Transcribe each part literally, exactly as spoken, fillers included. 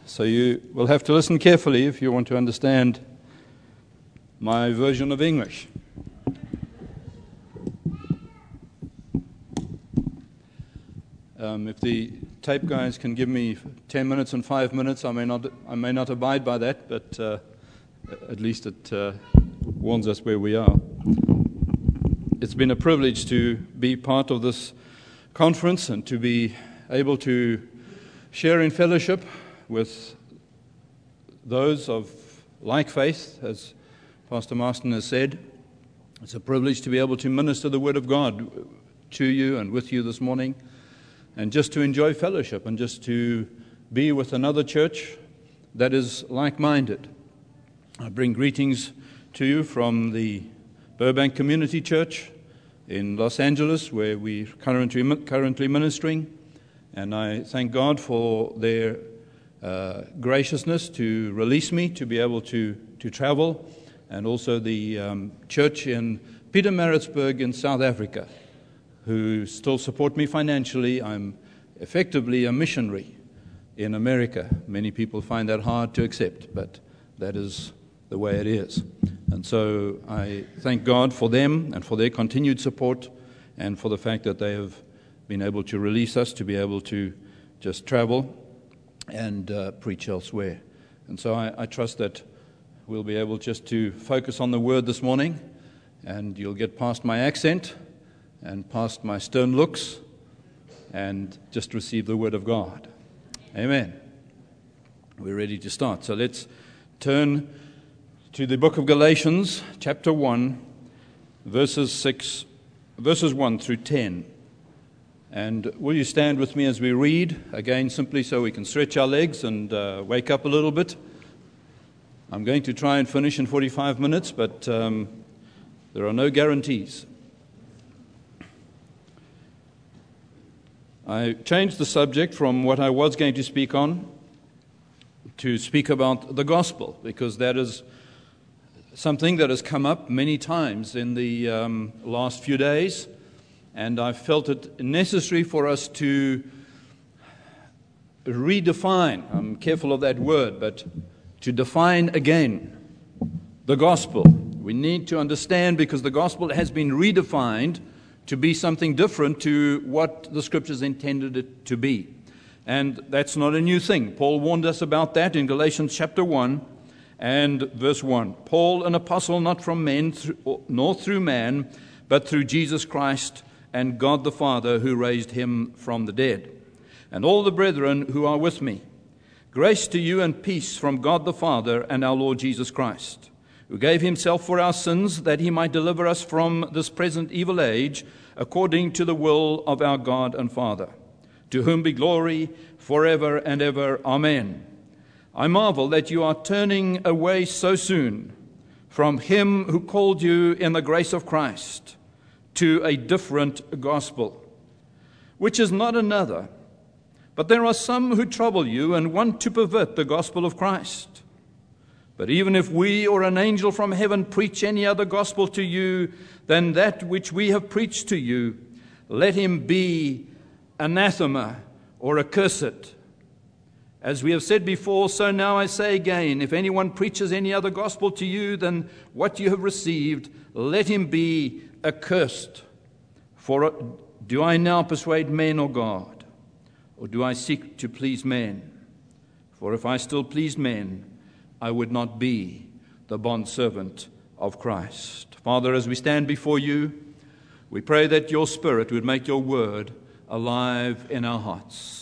So you will have to listen carefully if you want to understand my version of English. Um, if the tape guys can give me ten minutes and five minutes, I may not I may not abide by that, but uh, at least it uh, warns us where we are. It's been a privilege to be part of this conference and to be able to share in fellowship with those of like faith, as Pastor Marston has said. It's a privilege to be able to minister the Word of God to you and with you this morning, and just to enjoy fellowship and just to be with another church that is like-minded. I bring greetings to you from the Burbank Community Church in Los Angeles, where we're currently, currently ministering, and I thank God for their uh, graciousness to release me to be able to, to travel, and also the um, church in Pietermaritzburg in South Africa, who still support me financially. I'm effectively a missionary in America. Many people find that hard to accept, but that is the way it is. And so I thank God for them and for their continued support, and for the fact that they have been able to release us to be able to just travel and uh, preach elsewhere. And so I, I trust that we'll be able just to focus on the Word this morning, and you'll get past my accent and past my stern looks, and just receive the Word of God. Amen. We're ready to start. So let's turn to the book of Galatians, chapter one, verses six, verses one through ten. And will you stand with me as we read, again simply so we can stretch our legs and uh, wake up a little bit. I'm going to try and finish in forty-five minutes, but um, there are no guarantees. I changed the subject from what I was going to speak on to speak about the gospel, because that is something that has come up many times in the um, last few days, and I felt it necessary for us to redefine, I'm careful of that word, but to define again the gospel. We need to understand, because the gospel has been redefined to be something different to what the Scriptures intended it to be. And that's not a new thing. Paul warned us about that in Galatians chapter one and verse one. Paul, an apostle not from men, nor through man, but through Jesus Christ and God the Father, who raised him from the dead, and all the brethren who are with me. Grace to you and peace from God the Father and our Lord Jesus Christ, who gave himself for our sins, that he might deliver us from this present evil age, according to the will of our God and Father, to whom be glory forever and ever. Amen. I marvel that you are turning away so soon from him who called you in the grace of Christ to a different gospel, which is not another. But there are some who trouble you and want to pervert the gospel of Christ. But even if we or an angel from heaven preach any other gospel to you than that which we have preached to you, let him be anathema or accursed. As we have said before, so now I say again, if anyone preaches any other gospel to you than what you have received, let him be accursed. For do I now persuade men or God? Or do I seek to please men? For if I still pleased men, I would not be the bondservant of Christ. Father, as we stand before you, we pray that your Spirit would make your word alive in our hearts.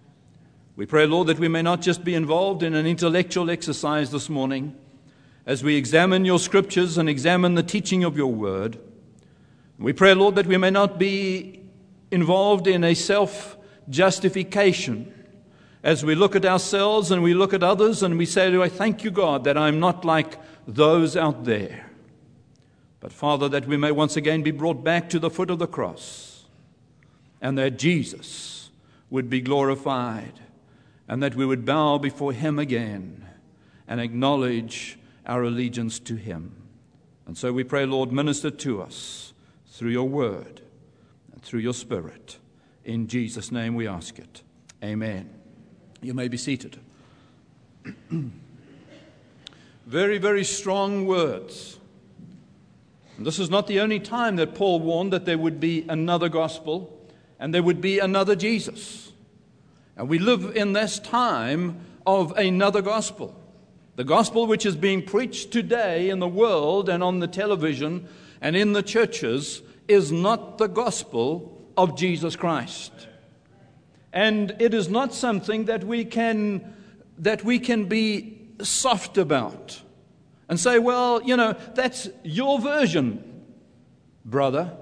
We pray, Lord, that we may not just be involved in an intellectual exercise this morning as we examine your scriptures and examine the teaching of your word. We pray, Lord, that we may not be involved in a self-justification as we look at ourselves and we look at others and we say, I thank you, God, that I'm not like those out there. But, Father, that we may once again be brought back to the foot of the cross, and that Jesus would be glorified, and that we would bow before him again and acknowledge our allegiance to him. And so we pray, Lord, minister to us through your word and through your Spirit. In Jesus' name we ask it. Amen. You may be seated. Very, very strong words. And this is not the only time that Paul warned that there would be another gospel and there would be another Jesus. And we live in this time of another gospel. The gospel which is being preached today in the world and on the television and in the churches is not the gospel of Jesus Christ. And it is not something that we can that we can be soft about and say, well, you know, that's your version, brother.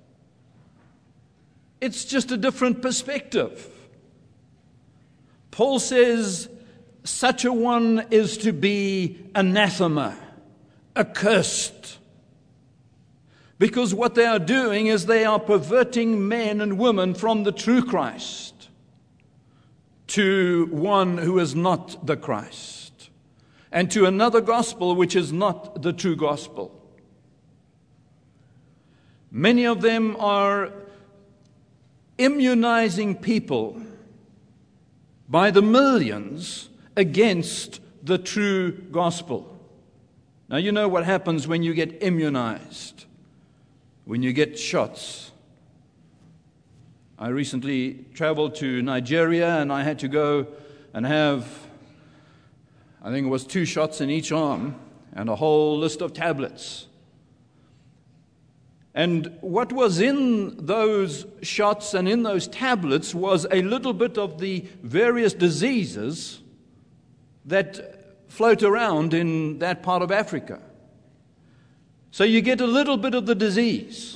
It's just a different perspective. Paul says such a one is to be anathema, accursed. Because what they are doing is they are perverting men and women from the true Christ to one who is not the Christ, and to another gospel which is not the true gospel. Many of them are immunizing people by the millions against the true gospel. Now, you know what happens when you get immunized, when you get shots. I recently traveled to Nigeria, and I had to go and have, I think it was two shots in each arm and a whole list of tablets. And what was in those shots and in those tablets was a little bit of the various diseases that float around in that part of Africa. So you get a little bit of the disease.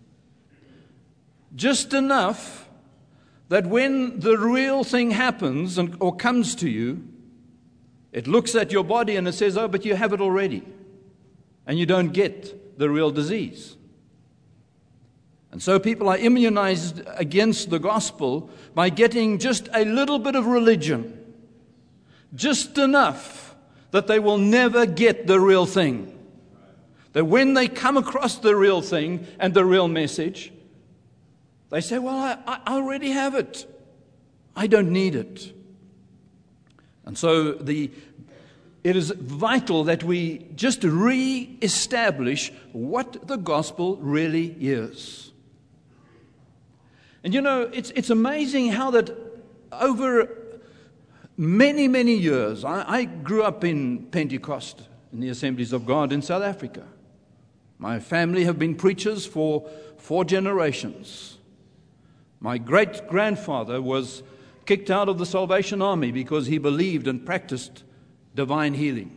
Just enough that when the real thing happens and, or comes to you, it looks at your body and it says, oh, but you have it already. And you don't get the real disease. And so people are immunized against the gospel by getting just a little bit of religion. Just enough that they will never get the real thing. That when they come across the real thing and the real message, they say, well, I, I already have it. I don't need it. And so the, it is vital that we just re-establish what the gospel really is. And you know, it's, it's amazing how that over many, many years, I, I grew up in Pentecost, in the Assemblies of God in South Africa. My family have been preachers for four generations. My great-grandfather was kicked out of the Salvation Army because he believed and practiced divine healing.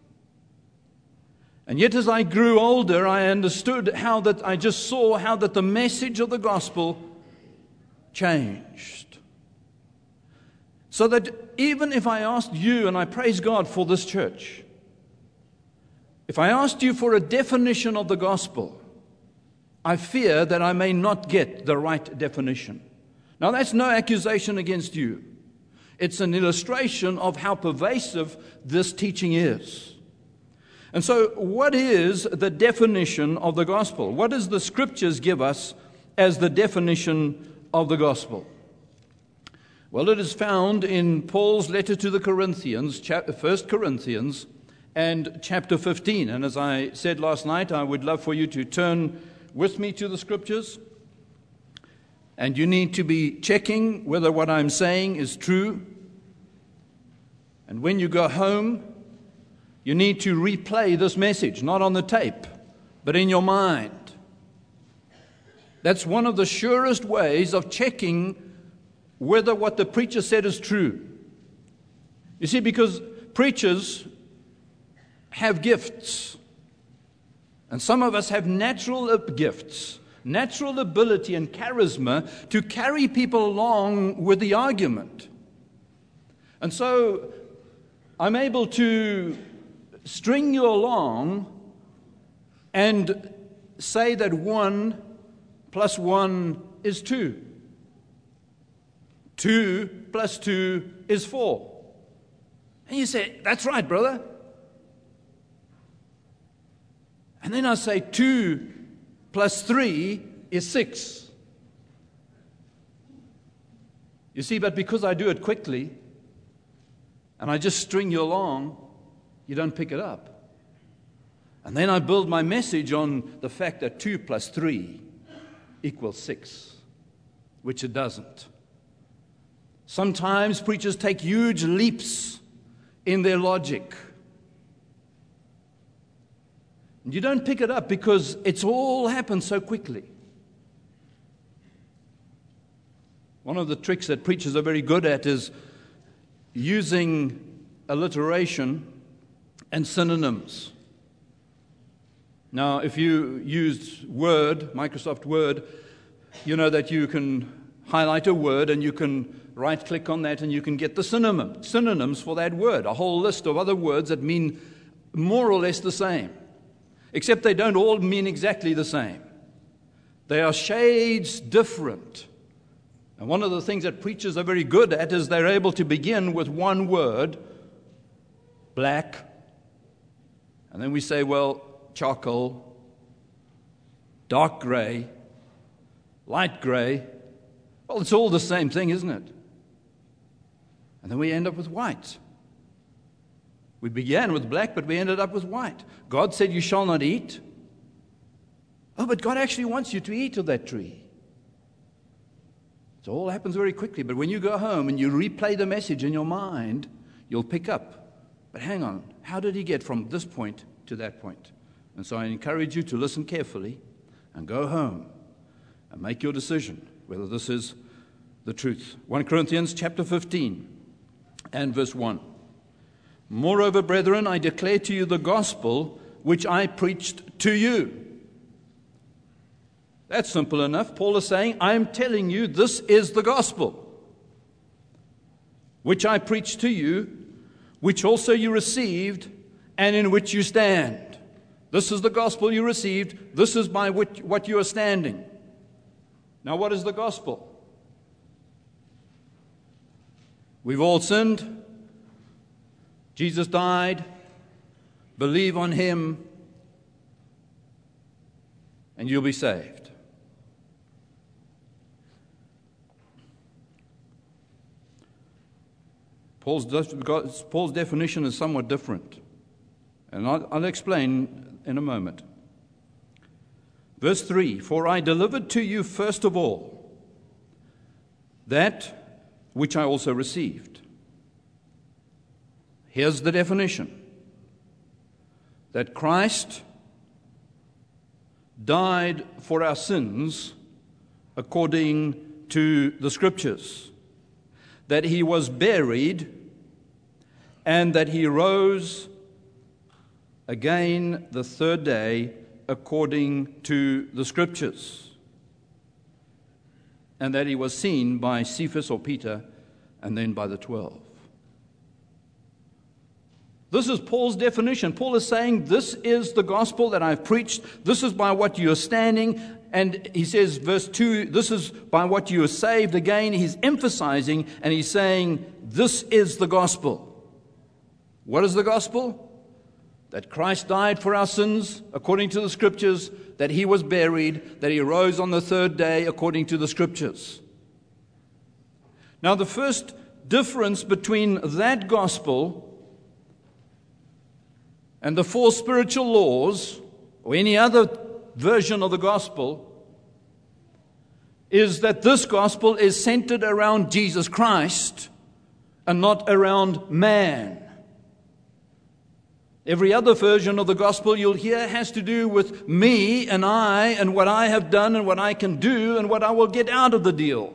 And yet as I grew older, I understood how that, I just saw how that the message of the gospel changed. So that even if I asked you, and I praise God for this church, if I asked you for a definition of the gospel, I fear that I may not get the right definition. Now, that's no accusation against you. It's an illustration of how pervasive this teaching is. And so, what is the definition of the gospel? What does the Scriptures give us as the definition of the gospel? Well, it is found in Paul's letter to the Corinthians, First Corinthians, and chapter fifteen. And as I said last night, I would love for you to turn with me to the Scriptures. And you need to be checking whether what I'm saying is true. And when you go home, you need to replay this message, not on the tape, but in your mind. That's one of the surest ways of checking whether what the preacher said is true. You see, because preachers have gifts. And some of us have natural gifts, natural ability and charisma to carry people along with the argument. And so I'm able to string you along and say that one plus one is two. Two plus two is four. And you say, that's right, brother. And then I say two plus three is six. You see, but because I do it quickly, and I just string you along, you don't pick it up. And then I build my message on the fact that two plus three equals six, which it doesn't. Sometimes preachers take huge leaps in their logic. And you don't pick it up because it's all happened so quickly. One of the tricks that preachers are very good at is using alliteration and synonyms. Now, if you use Word, Microsoft Word, you know that you can highlight a word and you can right-click on that and you can get the synonym, synonyms for that word, a whole list of other words that mean more or less the same, except they don't all mean exactly the same. They are shades different. And one of the things that preachers are very good at is they're able to begin with one word, black, and then we say, well, charcoal, dark gray, light gray. Well, it's all the same thing, isn't it? And then we end up with white. We began with black, but we ended up with white. God said, you shall not eat. Oh, but God actually wants you to eat of that tree. It all happens very quickly, but when you go home and you replay the message in your mind, you'll pick up. But hang on, how did he get from this point to that point? And so I encourage you to listen carefully and go home and make your decision whether this is the truth. First Corinthians chapter fifteen and verse one. Moreover, brethren, I declare to you the gospel which I preached to you. That's simple enough. Paul is saying, I'm telling you this is the gospel, which I preached to you, which also you received, and in which you stand. This is the gospel you received. This is by which, what you are standing. Now, what is the gospel? We've all sinned. Jesus died. Believe on him, and you'll be saved. Paul's, Paul's definition is somewhat different, and I'll, I'll explain in a moment. Verse three, for I delivered to you first of all that which I also received. Here's the definition. That Christ died for our sins according to the Scriptures. That he was buried and that he rose again the third day according to the Scriptures, and that he was seen by Cephas or Peter and then by the twelve. This is Paul's definition. Paul is saying, this is the gospel that I've preached. This is by what you are standing. And he says, verse two, this is by what you are saved. Again, he's emphasizing and he's saying, this is the gospel. What is the gospel? That Christ died for our sins according to the Scriptures, that he was buried, that he rose on the third day according to the Scriptures. Now, the first difference between that gospel and the four spiritual laws, or any other version of the gospel, is that this gospel is centered around Jesus Christ and not around man. Every other version of the gospel you'll hear has to do with me and I and what I have done and what I can do and what I will get out of the deal.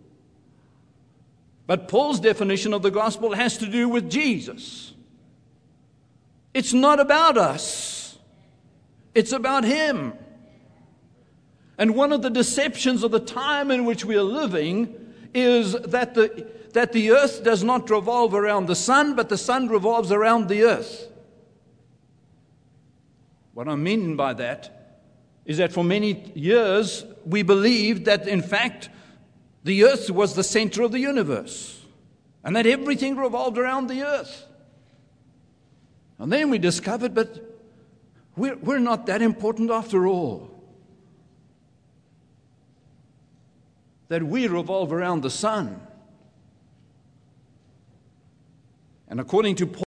But Paul's definition of the gospel has to do with Jesus. It's not about us. It's about him. And one of the deceptions of the time in which we are living is that the, that the earth does not revolve around the sun, but the sun revolves around the earth. What I mean by that is that for many years we believed that, in fact, the earth was the center of the universe and that everything revolved around the earth. And then we discovered, but we're, we're not that important after all. That we revolve around the sun. And according to Paul,